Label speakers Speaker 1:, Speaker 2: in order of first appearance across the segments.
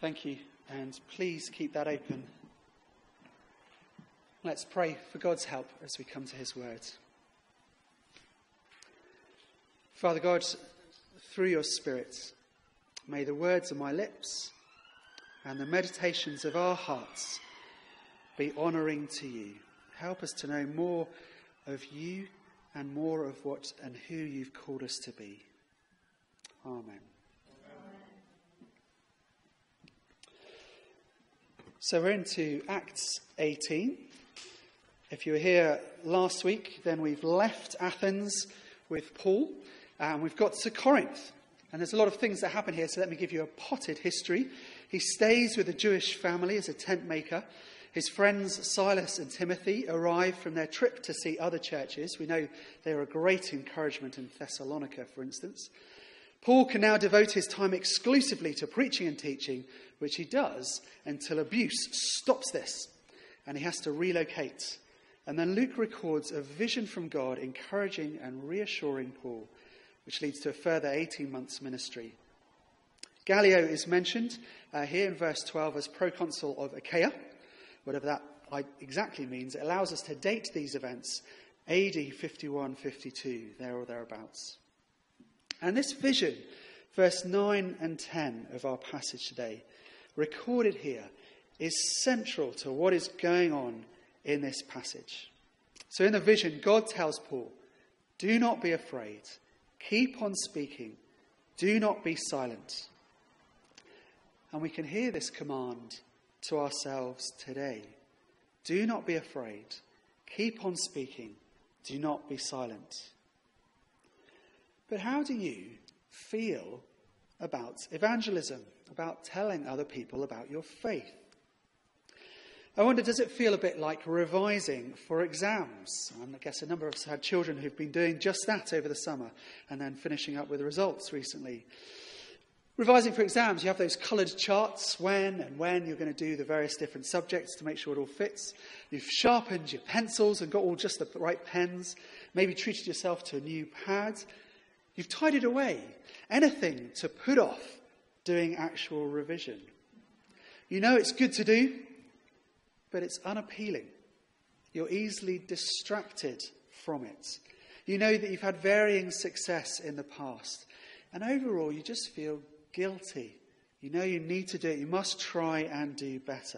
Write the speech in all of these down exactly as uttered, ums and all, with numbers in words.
Speaker 1: Thank you, and please keep that open. Let's pray for God's help as we come to his word. Father God, through your Spirit, may the words of my lips and the meditations of our hearts be honouring to you. Help us to know more of you and more of what and who you've called us to be. Amen. So we're into Acts eighteen. If you were here last week, then we've left Athens with Paul and we've got to Corinth. And there's a lot of things that happen here, so let me give you a potted history. He stays with a Jewish family as a tent maker. His friends Silas and Timothy arrive from their trip to see other churches. We know they were a great encouragement in Thessalonica, for instance. Paul can now devote his time exclusively to preaching and teaching, which he does until abuse stops this, and he has to relocate. And then Luke records a vision from God encouraging and reassuring Paul, which leads to a further eighteen months ministry. Gallio is mentioned uh, here in verse twelve as proconsul of Achaia, whatever that exactly means. It allows us to date these events A D fifty-one fifty-two, there or thereabouts. And this vision, verse nine and ten of our passage today, recorded here, is central to what is going on in this passage. So in the vision, God tells Paul, do not be afraid. Keep on speaking. Do not be silent. And we can hear this command to ourselves today. Do not be afraid. Keep on speaking. Do not be silent. But how do you feel about evangelism, about telling other people about your faith? I wonder, does it feel a bit like revising for exams? And I guess a number of us had children who've been doing just that over the summer and then finishing up with the results recently. Revising for exams, you have those coloured charts when and when you're going to do the various different subjects to make sure it all fits. You've sharpened your pencils and got all just the right pens, maybe treated yourself to a new pad. You've tidied away anything to put off doing actual revision. You know it's good to do, but it's unappealing. You're easily distracted from it. You know that you've had varying success in the past, and overall you just feel guilty. You know you need to do it. You must try and do better.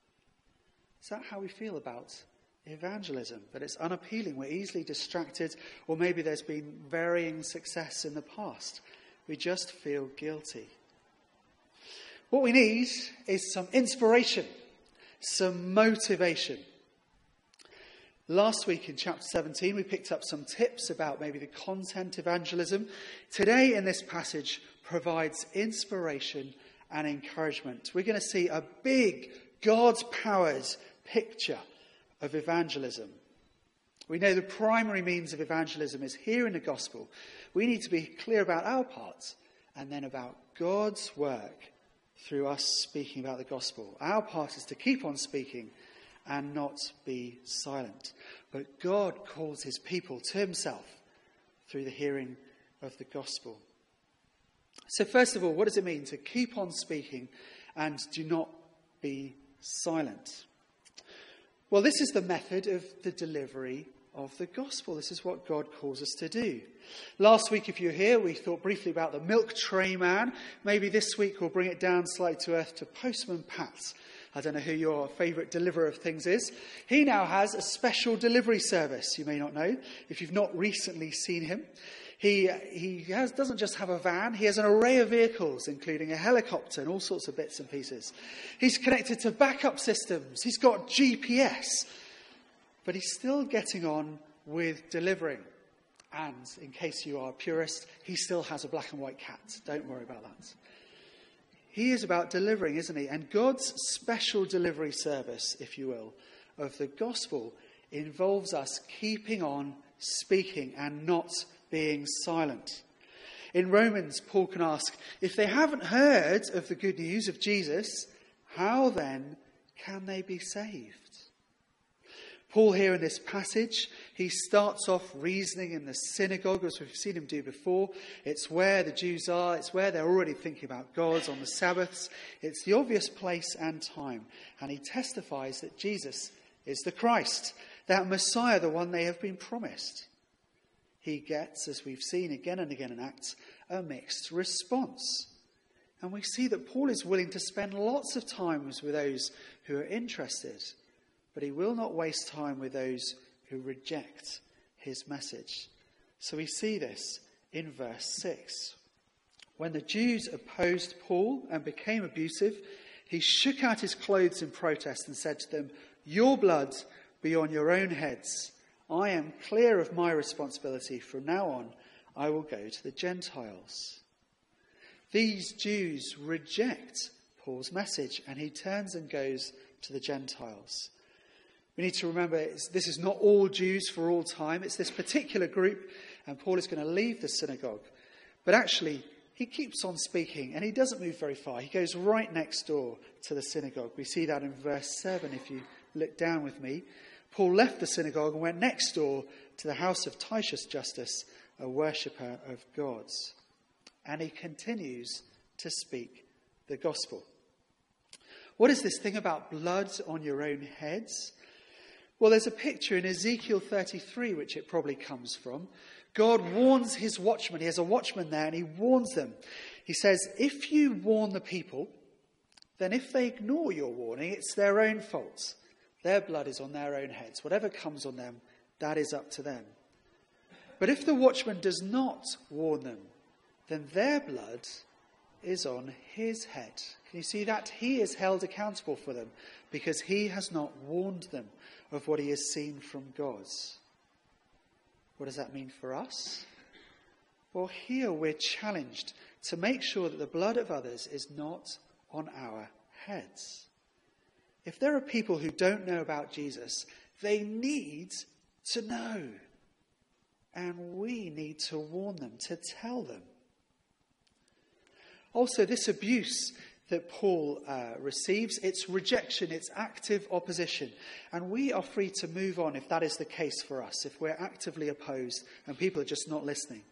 Speaker 1: Is that how we feel about evangelism? That it's unappealing, we're easily distracted, or maybe there's been varying success in the past. We just feel guilty. What we need is some inspiration, some motivation. Last week in chapter seventeen, we picked up some tips about maybe the content evangelism. Today in this passage provides inspiration and encouragement. We're going to see a big God-powered picture of evangelism. We know the primary means of evangelism is hearing the gospel. We need to be clear about our part and then about God's work through us speaking about the gospel. Our part is to keep on speaking and not be silent. But God calls his people to himself through the hearing of the gospel. So first of all, what does it mean to keep on speaking and do not be silent? Well, this is the method of the delivery of the gospel. This is what God calls us to do. Last week, if you're here, we thought briefly about the milk tray man. Maybe this week we'll bring it down slightly to earth to Postman Pat. I don't know who your favourite deliverer of things is. He now has a special delivery service, you may not know, if you've not recently seen him. He he has, doesn't just have a van, he has an array of vehicles, including a helicopter and all sorts of bits and pieces. He's connected to backup systems, he's got G P S, but he's still getting on with delivering. And in case you are a purist, he still has a black and white cat. Don't worry about that. He is about delivering, isn't he? And God's special delivery service, if you will, of the gospel involves us keeping on speaking and not being silent. In Romans, Paul can ask, if they haven't heard of the good news of Jesus, how then can they be saved? Paul here in this passage, he starts off reasoning in the synagogue, as we've seen him do before. It's where the Jews are. It's where they're already thinking about God on the Sabbaths. It's the obvious place and time. And he testifies that Jesus is the Christ, that Messiah, the one they have been promised. He gets, as we've seen again and again in Acts, a mixed response. And we see that Paul is willing to spend lots of time with those who are interested, but he will not waste time with those who reject his message. So we see this in verse six. When the Jews opposed Paul and became abusive, he shook out his clothes in protest and said to them, "Your blood be on your own heads. I am clear of my responsibility. From now on, I will go to the Gentiles." These Jews reject Paul's message, and he turns and goes to the Gentiles. We need to remember this is not all Jews for all time. It's this particular group, and Paul is going to leave the synagogue. But actually, he keeps on speaking, and he doesn't move very far. He goes right next door to the synagogue. We see that in verse seven, if you look down with me. Paul left the synagogue and went next door to the house of Titius Justus, a worshipper of gods. And he continues to speak the gospel. What is this thing about blood on your own heads? Well, there's a picture in Ezekiel thirty-three, which it probably comes from. God warns his watchmen. He has a watchman there, and he warns them. He says, if you warn the people, then if they ignore your warning, it's their own fault. Their blood is on their own heads. Whatever comes on them, that is up to them. But if the watchman does not warn them, then their blood is on his head. Can you see that? He is held accountable for them because he has not warned them of what he has seen from God. What does that mean for us? Well, here we're challenged to make sure that the blood of others is not on our heads. If there are people who don't know about Jesus, they need to know. And we need to warn them, to tell them. Also, this abuse that Paul uh, receives, it's rejection, it's active opposition. And we are free to move on if that is the case for us, if we're actively opposed and people are just not listening.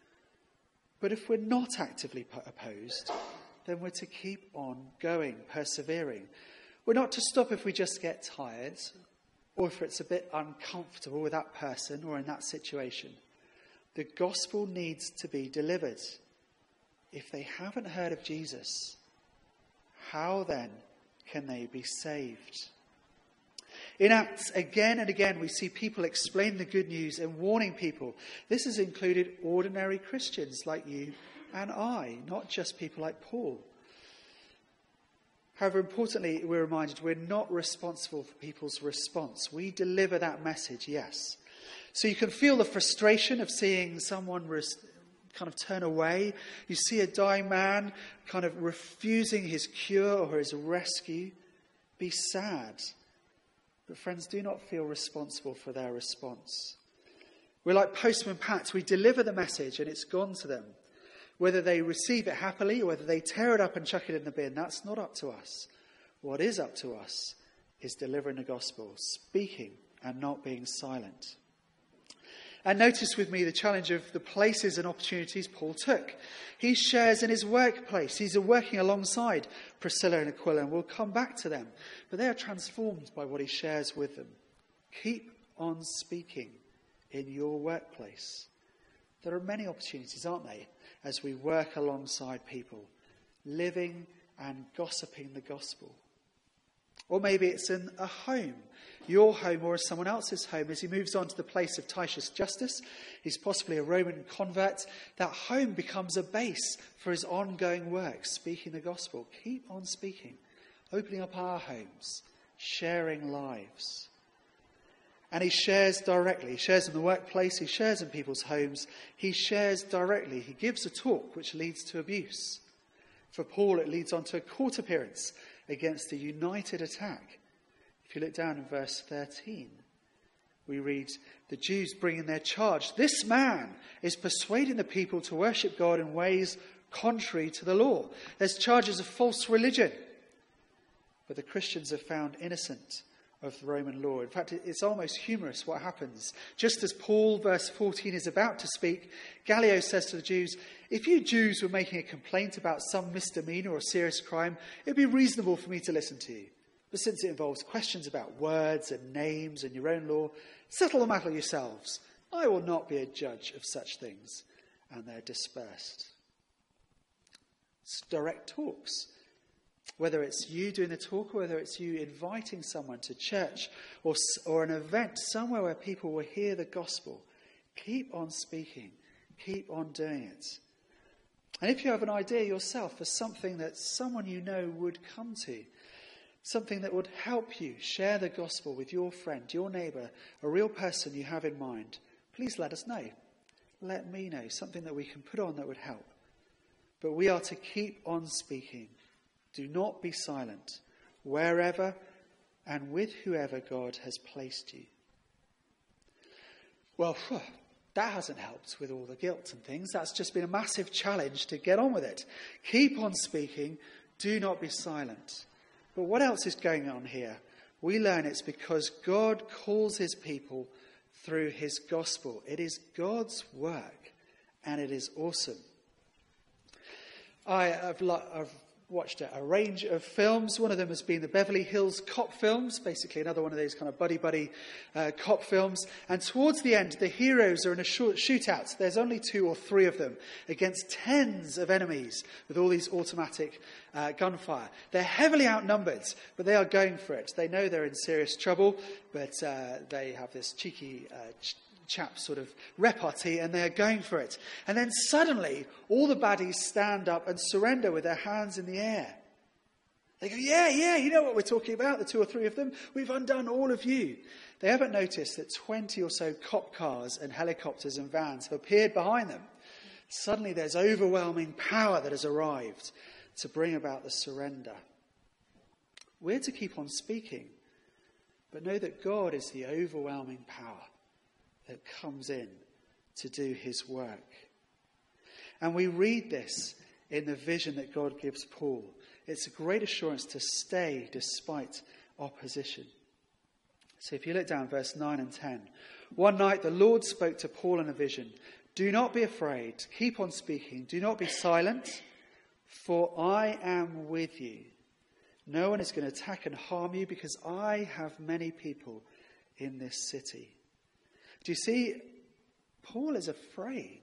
Speaker 1: But if we're not actively opposed, then we're to keep on going, persevering. We're not to stop if we just get tired or if it's a bit uncomfortable with that person or in that situation. The gospel needs to be delivered. If they haven't heard of Jesus, how then can they be saved? In Acts, again and again, we see people explain the good news and warning people. This has included ordinary Christians like you and I, not just people like Paul. However, importantly, we're reminded we're not responsible for people's response. We deliver that message, yes. So you can feel the frustration of seeing someone res- kind of turn away. You see a dying man kind of refusing his cure or his rescue. Be sad. But friends, do not feel responsible for their response. We're like Postman Pat. We deliver the message and it's gone to them. Whether they receive it happily or whether they tear it up and chuck it in the bin, that's not up to us. What is up to us is delivering the gospel, speaking and not being silent. And notice with me the challenge of the places and opportunities Paul took. He shares in his workplace. He's working alongside Priscilla and Aquila, and we'll come back to them. But they are transformed by what he shares with them. Keep on speaking in your workplace. There are many opportunities, aren't there, as we work alongside people, living and gossiping the gospel. Or maybe it's in a home, your home or someone else's home. As he moves on to the place of Titius Justus, he's possibly a Roman convert. That home becomes a base for his ongoing work, speaking the gospel. Keep on speaking, opening up our homes, sharing lives. And he shares directly. He shares in the workplace. He shares in people's homes. He shares directly. He gives a talk which leads to abuse. For Paul, it leads on to a court appearance against a united attack. If you look down in verse thirteen, we read, the Jews bring in their charge. This man is persuading the people to worship God in ways contrary to the law. There's charges of false religion. But the Christians are found innocent of the Roman law. In fact, it's almost humorous what happens. Just as Paul, verse fourteen, is about to speak, Gallio says to the Jews, if you Jews were making a complaint about some misdemeanor or serious crime, it would be reasonable for me to listen to you. But since it involves questions about words and names and your own law, settle the matter yourselves. I will not be a judge of such things. And they're dispersed. It's direct talks. Whether it's you doing the talk or whether it's you inviting someone to church or, or an event somewhere where people will hear the gospel, keep on speaking. Keep on doing it. And if you have an idea yourself for something that someone you know would come to, something that would help you share the gospel with your friend, your neighbour, a real person you have in mind, please let us know. Let me know. Something that we can put on that would help. But we are to keep on speaking. Do not be silent, wherever and with whoever God has placed you. Well, that hasn't helped with all the guilt and things. That's just been a massive challenge to get on with it. Keep on speaking. Do not be silent. But what else is going on here? We learn it's because God calls his people through his gospel. It is God's work, and it is awesome. I have I've watched a, a range of films. One of them has been the Beverly Hills Cop films, basically another one of those kind of buddy-buddy uh, cop films. And towards the end, the heroes are in a short shootout. There's only two or three of them against tens of enemies with all these automatic uh, gunfire. They're heavily outnumbered, but they are going for it. They know they're in serious trouble, but uh, they have this cheeky uh, ch- chap sort of repartee, and they are going for it. And then suddenly, all the baddies stand up and surrender with their hands in the air. They go, yeah, yeah, you know what we're talking about, the two or three of them. We've undone all of you. They haven't noticed that twenty or so cop cars and helicopters and vans have appeared behind them. Suddenly there's overwhelming power that has arrived to bring about the surrender. We're to keep on speaking, but know that God is the overwhelming power that comes in to do his work. And we read this in the vision that God gives Paul. It's a great assurance to stay despite opposition. So if you look down verse nine and ten. One night the Lord spoke to Paul in a vision. Do not be afraid. Keep on speaking. Do not be silent, for I am with you. No one is going to attack and harm you because I have many people in this city. Do you see? Paul is afraid.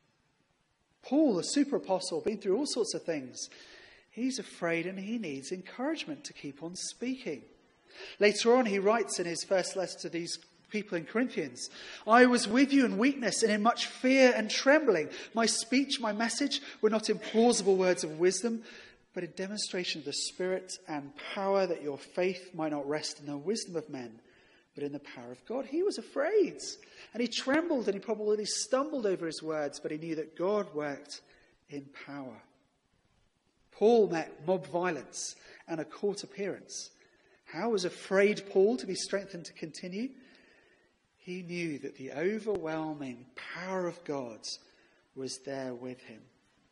Speaker 1: Paul, the super apostle, been through all sorts of things. He's afraid and he needs encouragement to keep on speaking. Later on, he writes in his first letter to these people in Corinthians, I was with you in weakness and in much fear and trembling. My speech, my message were not in plausible words of wisdom, but in demonstration of the Spirit and power, that your faith might not rest in the wisdom of men, but in the power of God. He was afraid, and he trembled, and he probably stumbled over his words, but he knew that God worked in power. Paul met mob violence and a court appearance. How was afraid Paul to be strengthened to continue? He knew that the overwhelming power of God was there with him.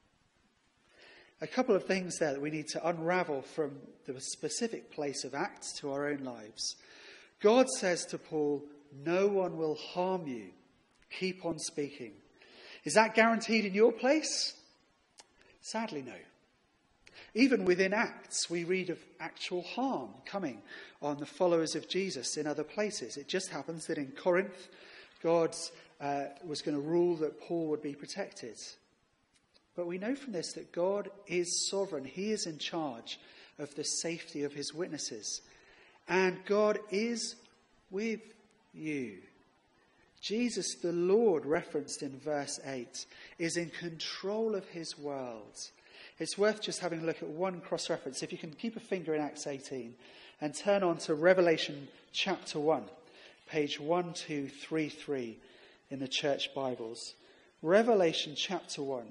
Speaker 1: A couple of things there that we need to unravel from the specific place of Acts to our own lives. God says to Paul, no one will harm you. Keep on speaking. Is that guaranteed in your place? Sadly, no. Even within Acts, we read of actual harm coming on the followers of Jesus in other places. It just happens that in Corinth, God uh, was going to rule that Paul would be protected. But we know from this that God is sovereign. He is in charge of the safety of his witnesses. And God is with you. Jesus, the Lord, referenced in verse eight, is in control of his world. It's worth just having a look at one cross-reference. If you can keep a finger in Acts eighteen and turn on to Revelation chapter one, page one two three three in the church Bibles. Revelation chapter one,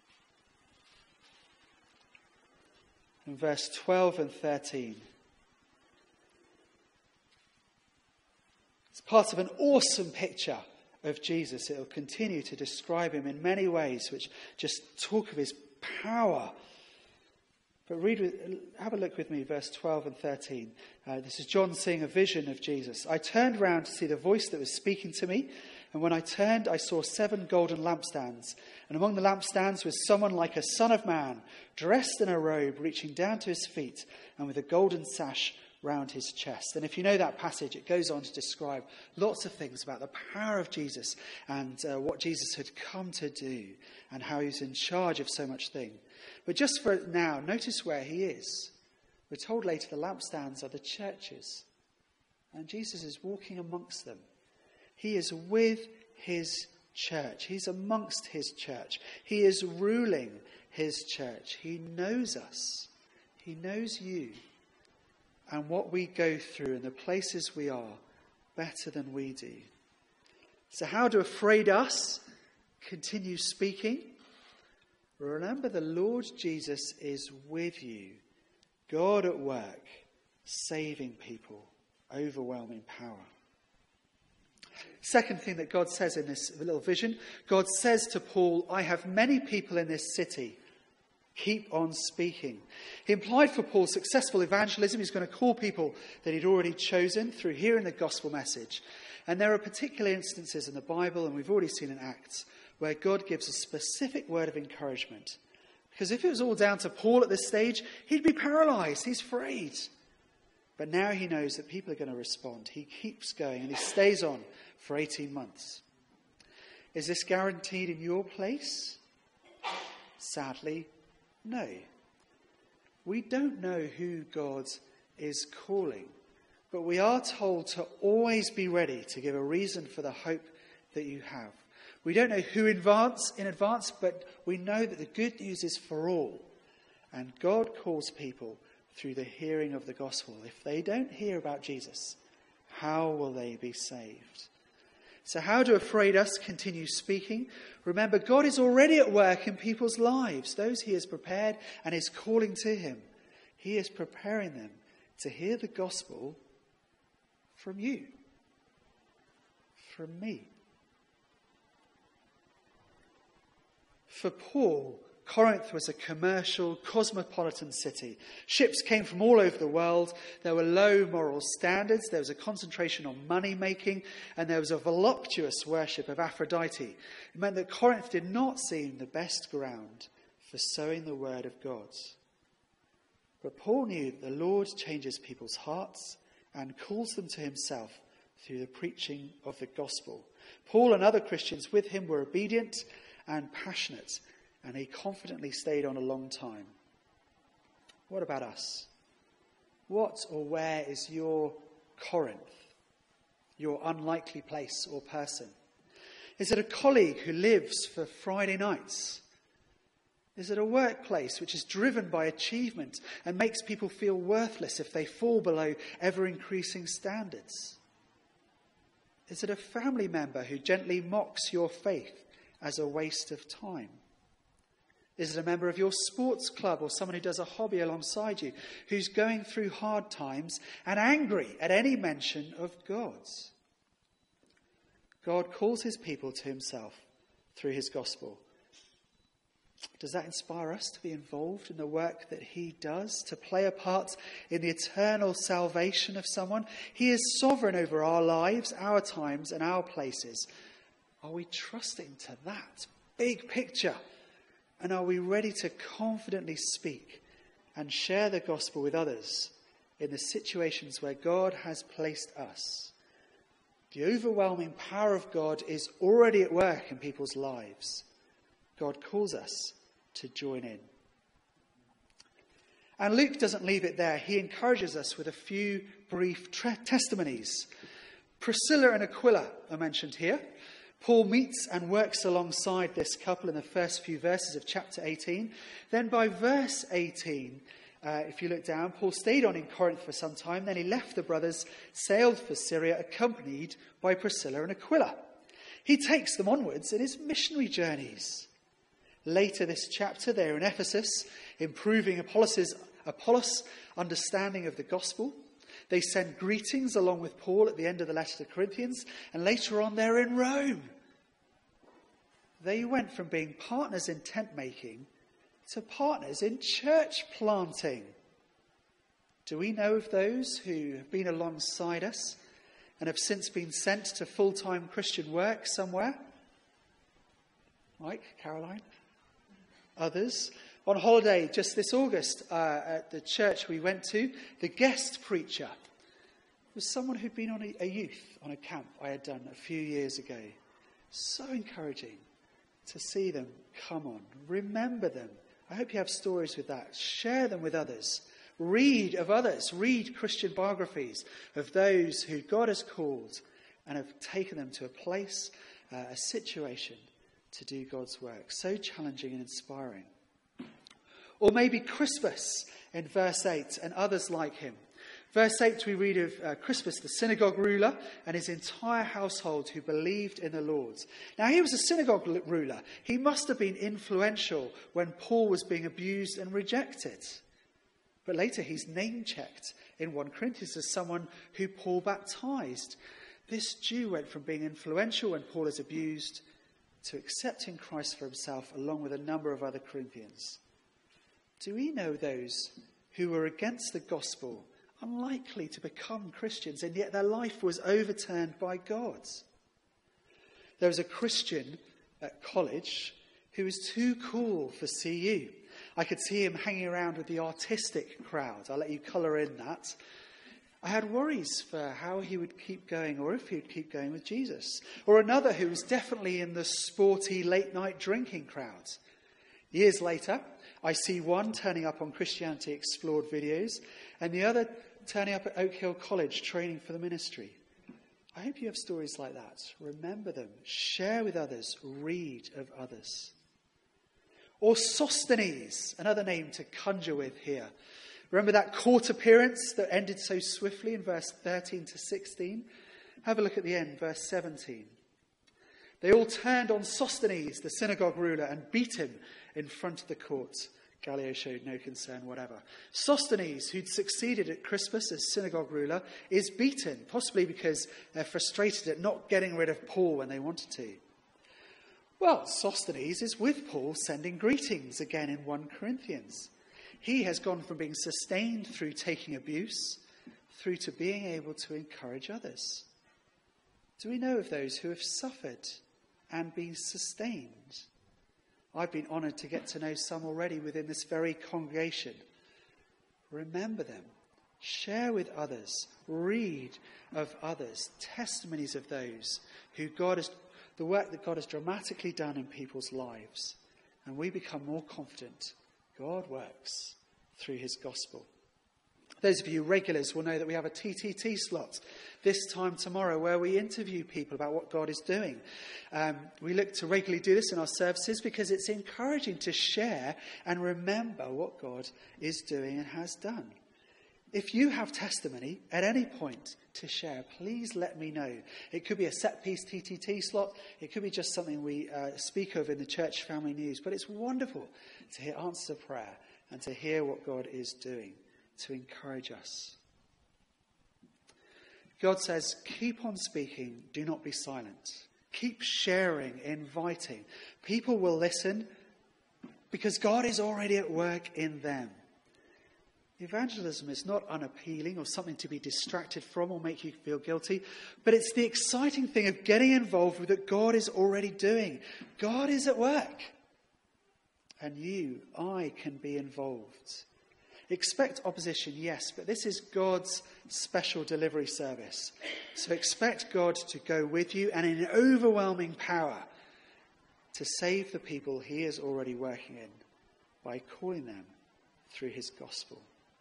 Speaker 1: in verse twelve and thirteen. It's part of an awesome picture of Jesus. It will continue to describe him in many ways, which just talk of his power. But read, with, have a look with me, verse twelve and thirteen. Uh, this is John seeing a vision of Jesus. I turned round to see the voice that was speaking to me, and when I turned, I saw seven golden lampstands. And among the lampstands was someone like a son of man, dressed in a robe reaching down to his feet, and with a golden sash round his chest. And if you know that passage, it goes on to describe lots of things about the power of Jesus and uh, what Jesus had come to do and how he's in charge of so much thing. But just for now, notice where he is. We're told later the lampstands are the churches, and Jesus is walking amongst them. He is with his church. He's amongst his church. He is ruling his church. He knows us. He knows you and what we go through and the places we are better than we do. So how do afraid us continue speaking? Remember, the Lord Jesus is with you. God at work, saving people, overwhelming power. Second thing that God says in this little vision, God says to Paul, I have many people in this city. Keep on speaking. He implied for Paul's successful evangelism, he's going to call people that he'd already chosen through hearing the gospel message. And there are particular instances in the Bible, and we've already seen in Acts, where God gives a specific word of encouragement. Because if it was all down to Paul at this stage, he'd be paralyzed. He's afraid. But now he knows that people are going to respond. He keeps going and he stays on for eighteen months. Is this guaranteed in your place? Sadly, no. We don't know who God is calling, but we are told to always be ready to give a reason for the hope that you have. We don't know who in advance, in advance, but we know that the good news is for all. And God calls people through the hearing of the gospel. If they don't hear about Jesus, how will they be saved? So how do afraid us continue speaking? Remember, God is already at work in people's lives, those he has prepared and is calling to him. He is preparing them to hear the gospel from you, from me. For Paul, Corinth was a commercial, cosmopolitan city. Ships came from all over the world. There were low moral standards. There was a concentration on money making. And there was a voluptuous worship of Aphrodite. It meant that Corinth did not seem the best ground for sowing the word of God. But Paul knew that the Lord changes people's hearts and calls them to himself through the preaching of the gospel. Paul and other Christians with him were obedient and passionate, and he confidently stayed on a long time. What about us? What or where is your Corinth, your unlikely place or person? Is it a colleague who lives for Friday nights? Is it a workplace which is driven by achievement and makes people feel worthless if they fall below ever-increasing standards? Is it a family member who gently mocks your faith as a waste of time? Is it a member of your sports club or someone who does a hobby alongside you who's going through hard times and angry at any mention of God? God calls his people to himself through his gospel. Does that inspire us to be involved in the work that he does, to play a part in the eternal salvation of someone? He is sovereign over our lives, our times, and our places. Are we trusting to that big picture? And are we ready to confidently speak and share the gospel with others in the situations where God has placed us? The overwhelming power of God is already at work in people's lives. God calls us to join in. And Luke doesn't leave it there. He encourages us with a few brief tre- testimonies. Priscilla and Aquila are mentioned here. Paul meets and works alongside this couple in the first few verses of chapter eighteen. Then by verse eighteen, uh, if you look down, Paul stayed on in Corinth for some time. Then he left the brothers, sailed for Syria, accompanied by Priscilla and Aquila. He takes them onwards in his missionary journeys. Later this chapter, they're in Ephesus, improving Apollos' Apollos' understanding of the gospel. They send greetings along with Paul at the end of the letter to Corinthians, and later on they're in Rome. They went from being partners in tent making to partners in church planting. Do we know of those who have been alongside us and have since been sent to full-time Christian work somewhere? Mike, Caroline? Others? On holiday just this August uh, at the church we went to, the guest preacher was someone who'd been on a, a youth on a camp I had done a few years ago. So encouraging to see them come on. Remember them. I hope you have stories with that. Share them with others. Read of others. Read Christian biographies of those who God has called and have taken them to a place, uh, a situation to do God's work. So challenging and inspiring. Or maybe Crispus in verse eight and others like him. Verse eight, we read of uh, Crispus, the synagogue ruler, and his entire household who believed in the Lord. Now, he was a synagogue ruler. He must have been influential when Paul was being abused and rejected. But later, he's name-checked in First Corinthians as someone who Paul baptized. This Jew went from being influential when Paul is abused to accepting Christ for himself, along with a number of other Corinthians. Do we know those who were against the gospel, unlikely to become Christians, and yet their life was overturned by God? There was a Christian at college who was too cool for C U. I could see him hanging around with the artistic crowd. I'll let you colour in that. I had worries for how he would keep going, or if he would keep going with Jesus. Or another who was definitely in the sporty late-night drinking crowd. Years later, I see one turning up on Christianity Explored videos, and the other turning up at Oak Hill College training for the ministry. I hope you have stories like that. Remember them. Share with others. Read of others. Or Sosthenes, another name to conjure with here. Remember that court appearance that ended so swiftly in verse thirteen to sixteen? Have a look at the end, verse seventeen. They all turned on Sosthenes, the synagogue ruler, and beat him in front of the court. Gallio showed no concern whatever. Sosthenes, who'd succeeded at Crispus as synagogue ruler, is beaten, possibly because they're frustrated at not getting rid of Paul when they wanted to. Well, Sosthenes is with Paul sending greetings again in First Corinthians. He has gone from being sustained through taking abuse through to being able to encourage others. Do we know of those who have suffered and been sustained? I've been honoured to get to know some already within this very congregation. Remember them. Share with others. Read of others. Testimonies of those who God has, the work that God has dramatically done in people's lives. And we become more confident God works through his gospel. Those of you regulars will know that we have a T T T slot this time tomorrow where we interview people about what God is doing. Um, we look to regularly do this in our services because it's encouraging to share and remember what God is doing and has done. If you have testimony at any point to share, please let me know. It could be a set-piece T T T slot. It could be just something we uh, speak of in the church family news. But it's wonderful to hear answers of prayer and to hear what God is doing to encourage us. God says, keep on speaking, do not be silent. Keep sharing, inviting. People will listen because God is already at work in them. Evangelism is not unappealing or something to be distracted from or make you feel guilty, but it's the exciting thing of getting involved with what God is already doing. God is at work. And you, I, can be involved. Expect opposition, yes, but this is God's special delivery service. So expect God to go with you and in overwhelming power to save the people he is already working in by calling them through his gospel.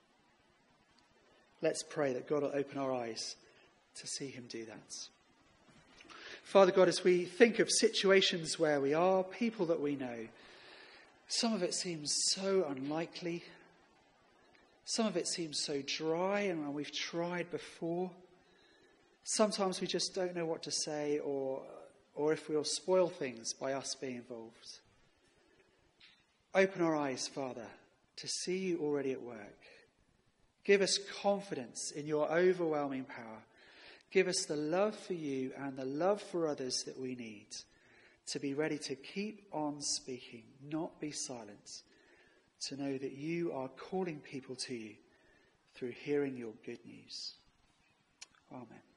Speaker 1: Let's pray that God will open our eyes to see him do that. Father God, as we think of situations where we are, people that we know, some of it seems so unlikely. Some of it seems so dry and we've tried before. Sometimes we just don't know what to say or, or if we'll spoil things by us being involved. Open our eyes, Father, to see you already at work. Give us confidence in your overwhelming power. Give us the love for you and the love for others that we need to be ready to keep on speaking, not be silent, to know that you are calling people to you through hearing your good news. Amen.